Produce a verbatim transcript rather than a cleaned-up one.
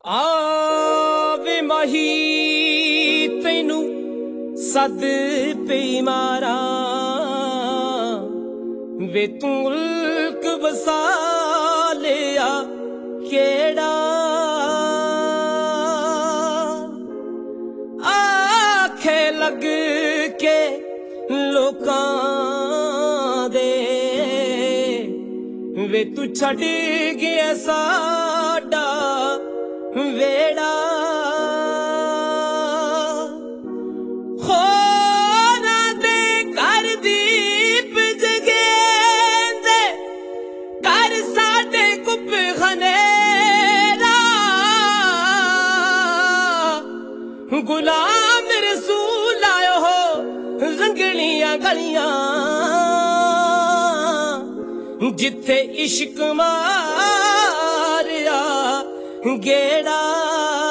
आवे माही तैनू सद पई मारा वे तू मुल्क बसा लिया केड़ा आखे लग के लोकां दे वे तू छड़ गया साडा वेड़ा होरा दे घर दीप जगेंदे कर साडे कुप खनेरा गुलाम रसूल आयो हो रंगलियां गलियां जिथे इश्क मारिया गेड़ा।